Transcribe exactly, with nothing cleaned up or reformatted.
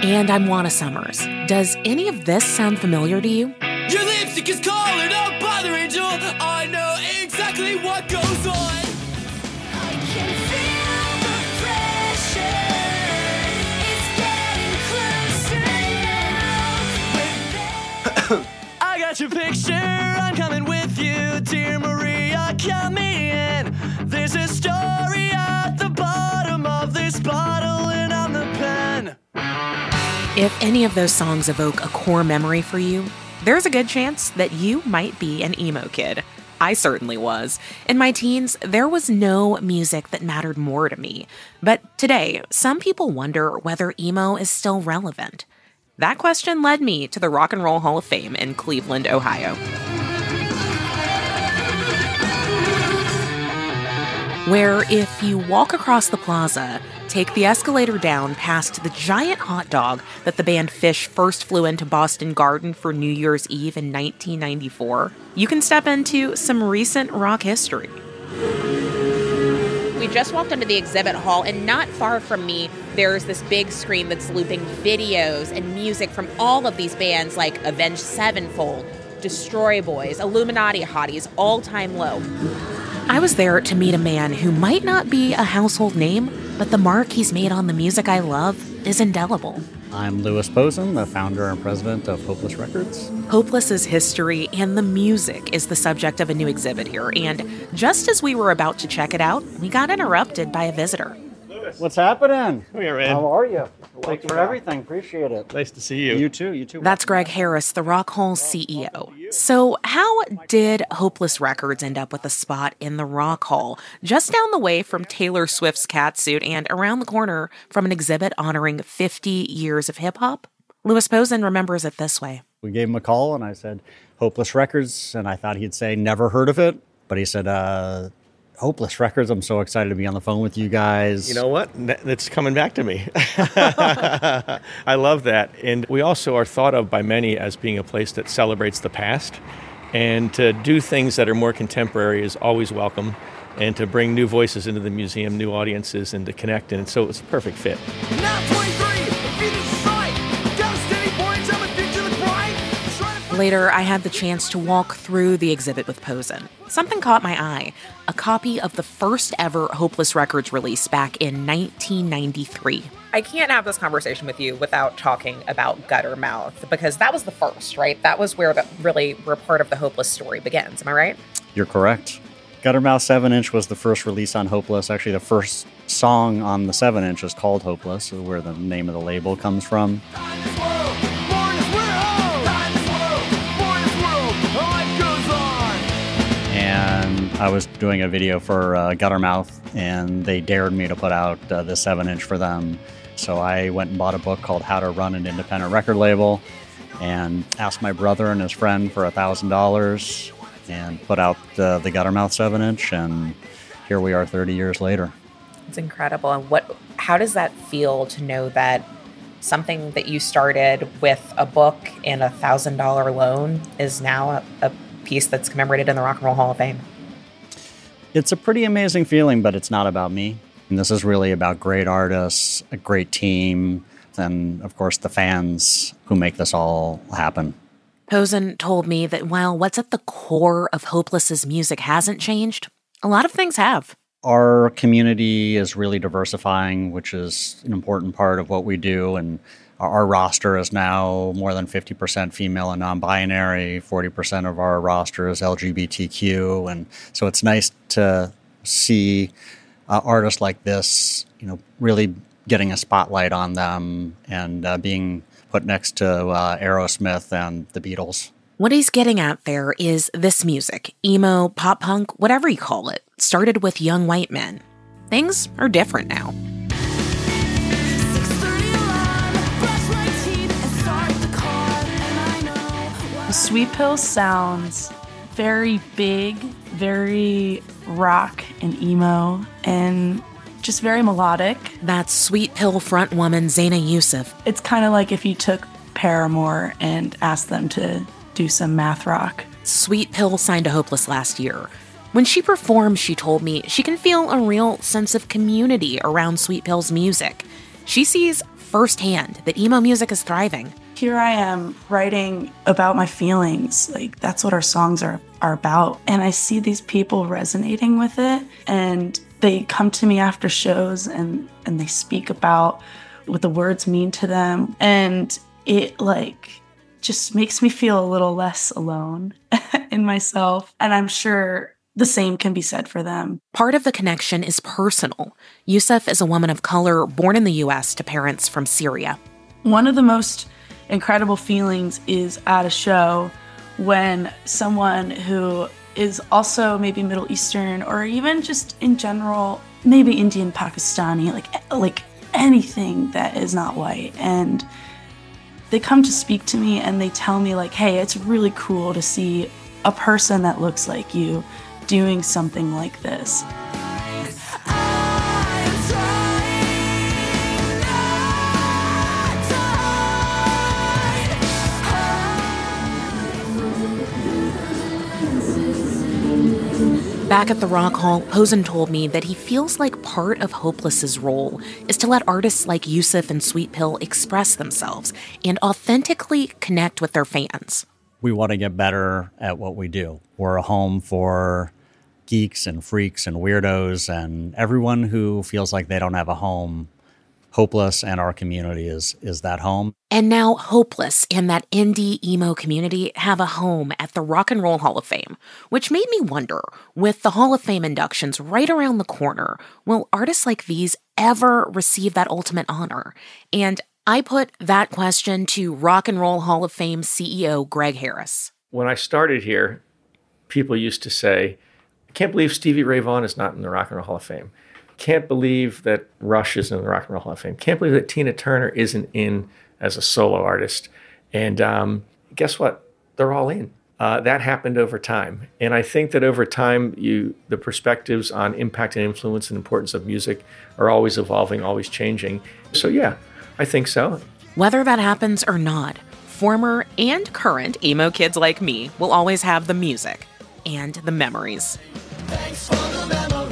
And I'm Juana Summers. Does any of this sound familiar to you? Your lipstick is calling, don't bother, Angel. I know exactly what goes on. I can feel the pressure. It's getting closer now. I got your picture, I'm coming with you. Dear Maria, count me in. There's a story at the bottom of this bottle, and I'm the pen. If any of those songs evoke a core memory for you, there's a good chance that you might be an emo kid. I certainly was. In my teens, there was no music that mattered more to me. But today, some people wonder whether emo is still relevant. That question led me to the Rock and Roll Hall of Fame in Cleveland, Ohio, where if you walk across the plaza, take the escalator down past the giant hot dog that the band Phish first flew into Boston Garden for New Year's Eve in nineteen ninety-four, you can step into some recent rock history. We just walked into the exhibit hall, and not far from me, there's this big screen that's looping videos and music from all of these bands like Avenged Sevenfold, Destroy Boys, Illuminati Hotties, All Time Low. I was there to meet a man who might not be a household name, but the mark he's made on the music I love is indelible. I'm Louis Posen, the founder and president of Hopeless Records. Hopeless's history and the music is the subject of a new exhibit here, and just as we were about to check it out, we got interrupted by a visitor. What's happening? Come here, man. How are you? Thanks for everything. Appreciate it. Nice to see you. You too. You too. That's Greg Harris, the Rock Hall C E O. So how did Hopeless Records end up with a spot in the Rock Hall, just down the way from Taylor Swift's catsuit and around the corner from an exhibit honoring fifty years of hip-hop? Louis Posen remembers it this way. We gave him a call, and I said, Hopeless Records, and I thought he'd say, never heard of it. But he said, uh... Hopeless Records, I'm so excited to be on the phone with you guys. You know what? It's coming back to me. I love that. And we also are thought of by many as being a place that celebrates the past. And to do things that are more contemporary is always welcome. And to bring new voices into the museum, new audiences, and to connect. And so it's a perfect fit. Later, I had the chance to walk through the exhibit with Posen. Something caught my eye, a copy of the first ever Hopeless Records release back in nineteen ninety-three. I can't have this conversation with you without talking about Guttermouth, because that was the first, right? That was where the, really where part of the Hopeless story begins. Am I right? You're correct. Guttermouth seven inch was the first release on Hopeless. Actually, the first song on the seven inch is called Hopeless, where the name of the label comes from. And I was doing a video for uh, Guttermouth, and they dared me to put out uh, the seven inch for them. So I went and bought a book called How to Run an Independent Record Label and asked my brother and his friend for one thousand dollars and put out uh, the Guttermouth seven inch, and here we are thirty years later. It's incredible. And what? How does that feel to know that something that you started with a book and a one thousand dollars loan is now a, a piece that's commemorated in the Rock and Roll Hall of Fame? It's a pretty amazing feeling, but it's not about me. And this is really about great artists, a great team, and of course the fans who make this all happen. Posen told me that while what's at the core of Hopeless's music hasn't changed, a lot of things have. Our community is really diversifying, which is an important part of what we do, and our roster is now more than fifty percent female and non-binary, forty percent of our roster is L G B T Q, and so it's nice to see uh, artists like this, you know, really getting a spotlight on them and uh, being put next to uh, Aerosmith and the Beatles. What he's getting at there is this music, emo, pop punk, whatever you call it, started with young white men. Things are different now. Sweet Pill sounds very big, very rock and emo, and just very melodic. That's Sweet Pill frontwoman Zaina Yusuf. It's kind of like if you took Paramore and asked them to do some math rock. Sweet Pill signed to Hopeless last year. When she performs, she told me she can feel a real sense of community around Sweet Pill's music. She sees firsthand that emo music is thriving. Here I am writing about my feelings. Like, that's what our songs are, are about. And I see these people resonating with it, and they come to me after shows and, and they speak about what the words mean to them. And it like just makes me feel a little less alone in myself. And I'm sure the same can be said for them. Part of the connection is personal. Yusuf is a woman of color born in the U S to parents from Syria. One of the most incredible feelings is at a show when someone who is also maybe Middle Eastern, or even just in general, maybe Indian, Pakistani, like like anything that is not white, and they come to speak to me and they tell me like, hey, it's really cool to see a person that looks like you doing something like this. Back at the Rock Hall, Posen told me that he feels like part of Hopeless's role is to let artists like Yusuf and Sweet Pill express themselves and authentically connect with their fans. We want to get better at what we do. We're a home for geeks and freaks and weirdos and everyone who feels like they don't have a home. Hopeless and our community is is that home. And now Hopeless and that indie emo community have a home at the Rock and Roll Hall of Fame, which made me wonder, with the Hall of Fame inductions right around the corner, will artists like these ever receive that ultimate honor? And I put that question to Rock and Roll Hall of Fame C E O Greg Harris. When I started here, people used to say, I can't believe Stevie Ray Vaughan is not in the Rock and Roll Hall of Fame. Can't believe that Rush is in the Rock and Roll Hall of Fame. Can't believe that Tina Turner isn't in as a solo artist. And um, guess what? They're all in. Uh, that happened over time. And I think that over time, you the perspectives on impact and influence and importance of music are always evolving, always changing. So yeah, I think so. Whether that happens or not, former and current emo kids like me will always have the music and the memories. Thanks for the memories.